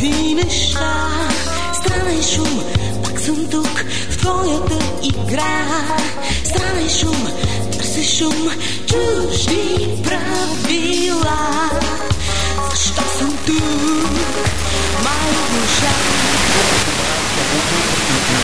какви неща. Странен шум, пак съм тук в твоята игра. Странен шум, търся шум, чужди правила.